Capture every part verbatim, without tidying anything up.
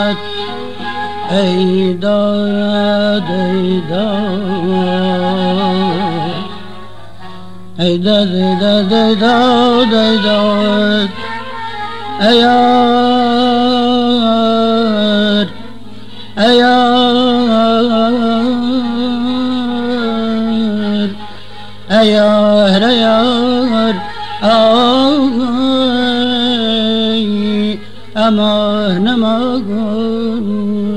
داد ای داد ای داد ای داد ای داد ای داد ای داد ای یار ای یار ای یار ای یار آی امان امان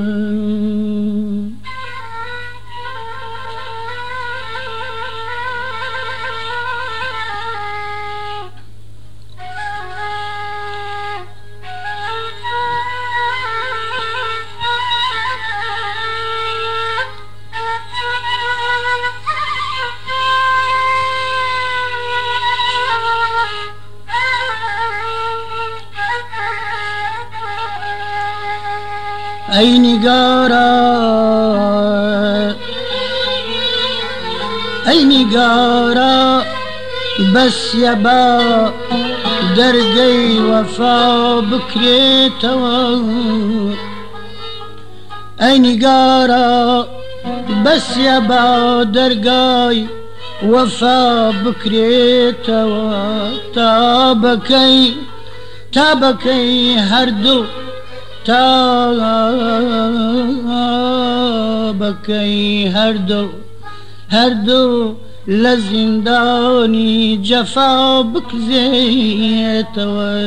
ای نگارا ای نگارا بس یبا درگی وفا بکریتوا ای نگارا بس یبا درگی وفا بکریتوا تا بکی تا بکی هر دو تا بکی هر دو هر دو لزندانی جفا بکزیتوا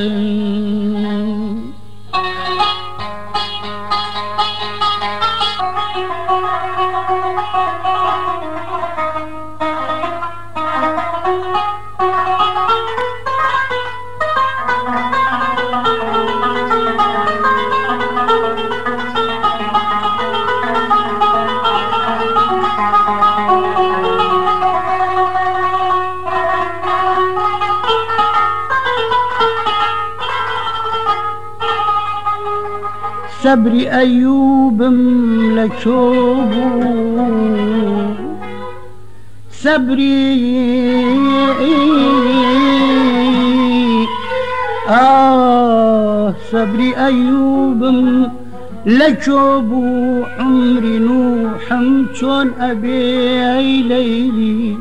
صبري أيوب ملكوبو صبري آه صبري أيوب ملكوبو عمري نوح شون أبي ليلي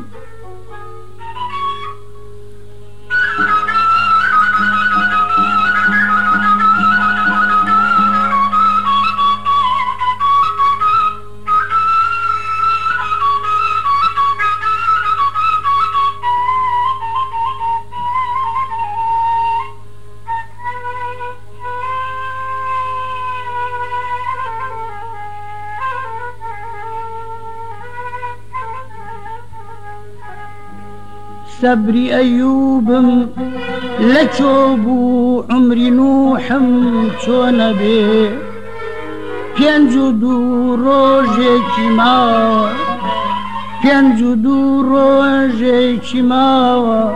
صبري أيوب لچوبو عمري نوح چون بي پنجو دو روژه چی ما پنجو دو روژه چی ما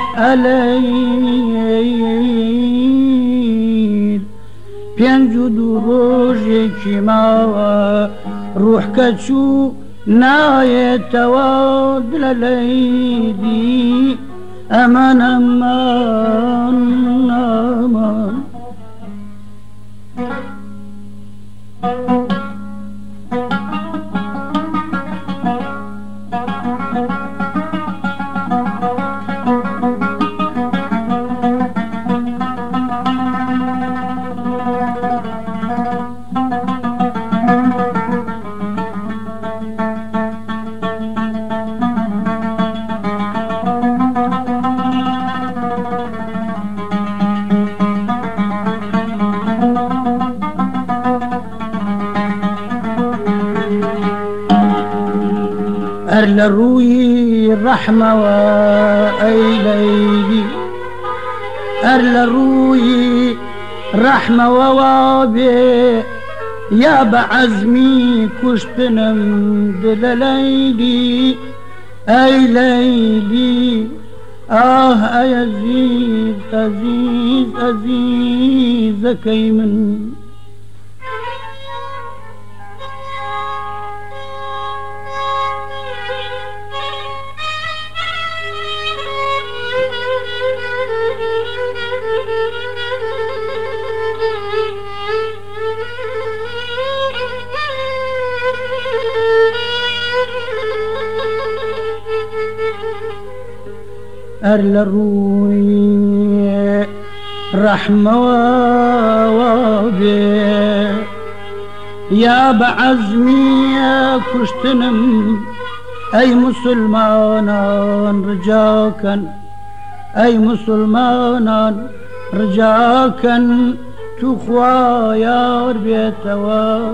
عليل پنجو دو روژه چی ما روح کچو نايت وادل ليدي أمان أمان أمان أرل روي الرحمة وأي ليلي أرل روي رحمة ووابي يا بعزمي كشتنم دل ليلي أي ليلي آه أي عزيز عزيز عزيز كيمن أرلروي رحمة وابي يا بعزمي يا كشتنم أي مسلمان رجاكا أي مسلمان رجاكا تخوايا بيتوا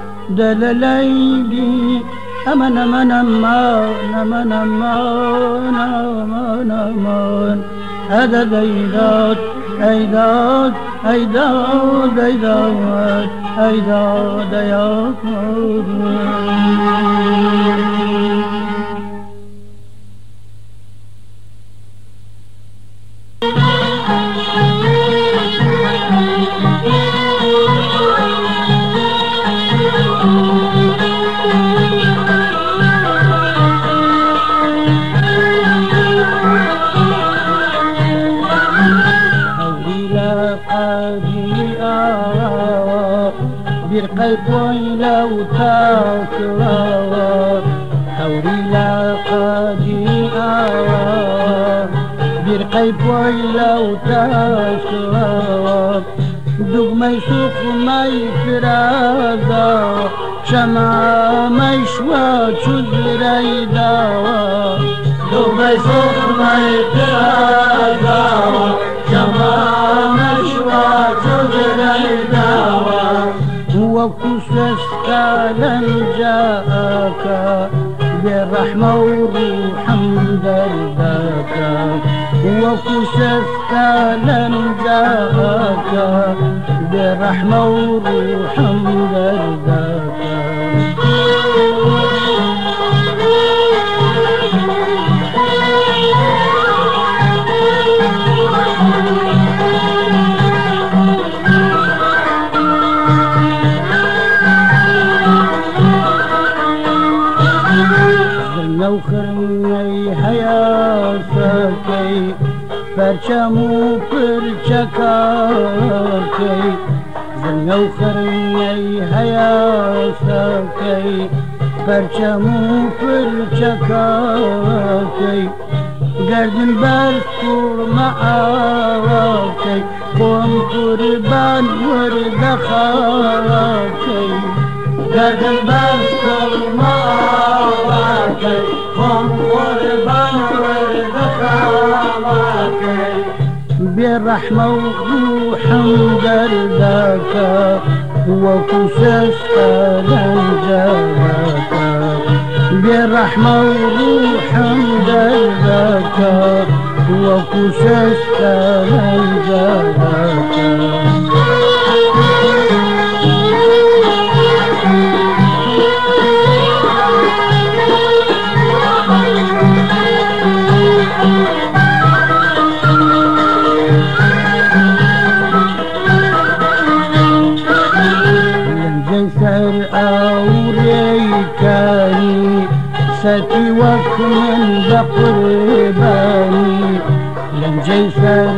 دلليلي أمن أمن أمان أمن أمان أمان أمان هذا ديدات أيداد أيداد أيداد أيداد يا bir kalp oyla utakla Havrila qadi'a bir kalp oyla utakla Dugmay suqmay firaza Şamamay şva çuzrayda Dugmay suqmay firaza Şamamay şva çuzrayda وكسست لن جاءك بالرحمة وروحا درداك وكسست لن جاءك بالرحمة وروحا درداك نوخرني حياتكي فرشمو فرشكاكي نوخرني حياتكي فرشمو فرشكاكي قردن برسكور معاكي قوم قربان وردخاكي قردن برسكور معاكي قوم قربان وردخاكي بالرحمة وروحا درداك وكسست لنجاك بالرحمة وروحا درداك وكسست لنجاك ستي وكمن بقرباني لم جيسر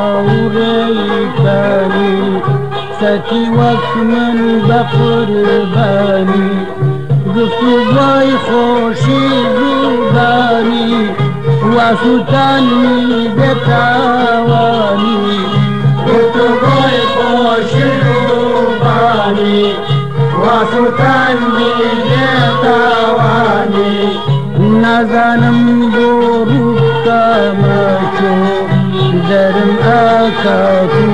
أوريكاني ستي وكمن بقرباني قفتو باي خوشي زباني وسلطاني بتاواني قفتو باي خوشي زباني وسلطاني بتاواني نازانم بروك تاماچو درم آکاتو